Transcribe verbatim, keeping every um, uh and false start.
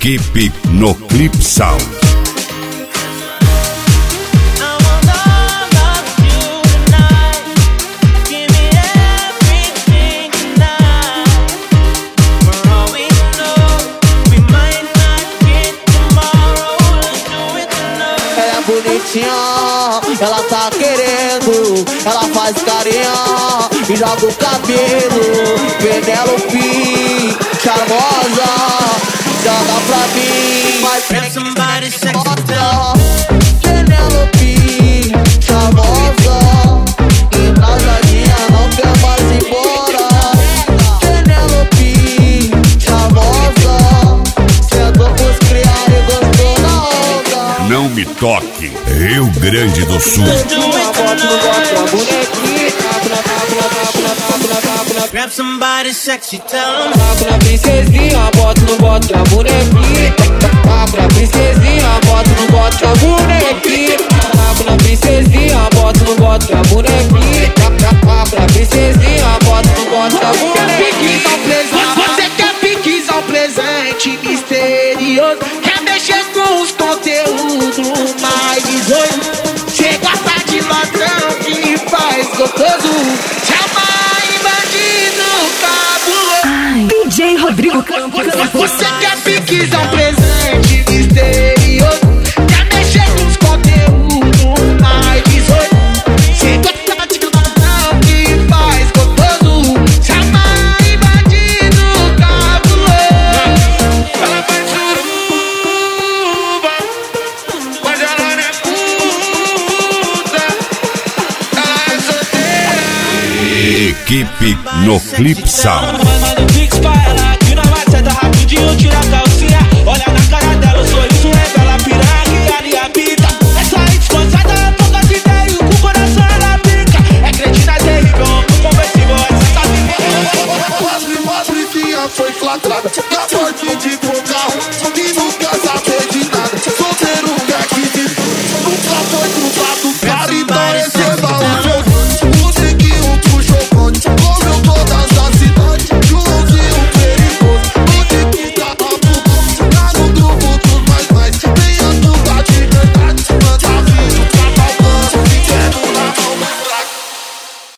Equipe no Clip Sound. Ela tá querendo, ela faz carinha e joga o cabelo. Penelope, charmosa, joga pra mim. Mas Penelope, charmosa, engraçadinha, não quer mais ir embora. Penelope, charmosa, sentou pros criar e gostou da onda. Não me toque, Rio Grande do Sul. Grab somebody sexy, tell them. Tá pra princesinha, bota no bote a bonequinha. Tá pra princesinha, bota no bote a bonequinha. Tá pra princesinha, bota no bote a bonequinha. Tá pra princesinha, bota no bote a bonequinha. Você quer piquizar um presente misterioso? Quer mexer com os conteúdos mais dezoito? Cê gosta de ladrão que faz gostoso? Chama aí bandido cabuloso. D J Rodrigo Campos. Você quer piquizar um presente misterioso? Quer mexer com os conteúdos mais dezoito? Cê gosta de ladrão que faz gostoso? Chama aí bandido cabuloso. Ela faz suruba, mas ela não é puta. Ela é solteira. Equipe no Clip Sound. Manda um pix pra ela, que nós vai senta rapidinho, tira a calcinha. Olha na cara dela, o sorriso revela a piranha que ali habita. Essa aí descansada, poucas ideias, com o coração ela pica. É cretina terrível, um conversível, essa tá vivendo. As rimas, foi flagrada na morte de um carro. Subindo casa